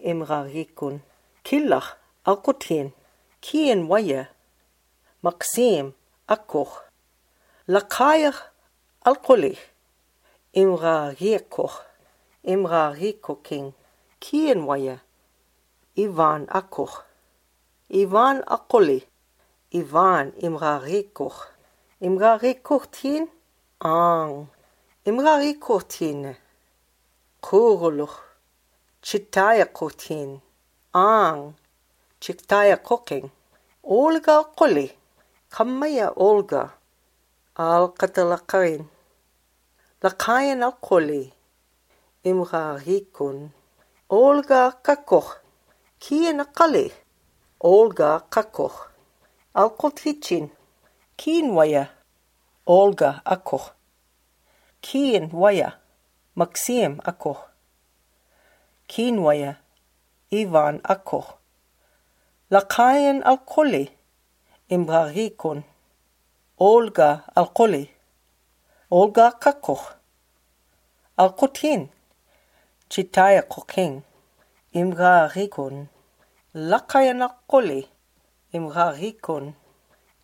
imrarikun, Killach alkotin, Kien waya, Maxim akoch, Lakayach alkoli, imrarikoking, Kien waya, Ivan akoch, Ivan akoli, Ivan imrarikoch, imrarikotin, ang, imrarikotin, kuruluch, chitaya kotin, ang, chitaya cooking, Olga akoli, kamaya Olga, al katalakain, lakayan alkoli, imrarikun, Olga kakoch, Kien akali, Olga kakoch, alkotichin, Kien waya, Olga akoch, Kien waya, Maxim akoch, Kien waya, Ivan akoch, Lakayan alkoli, imrarikun, Olga alkoli, Olga kakoch, alkotin, chitaya cooking, imrarikun, Lakayan alkoli, imrarikun,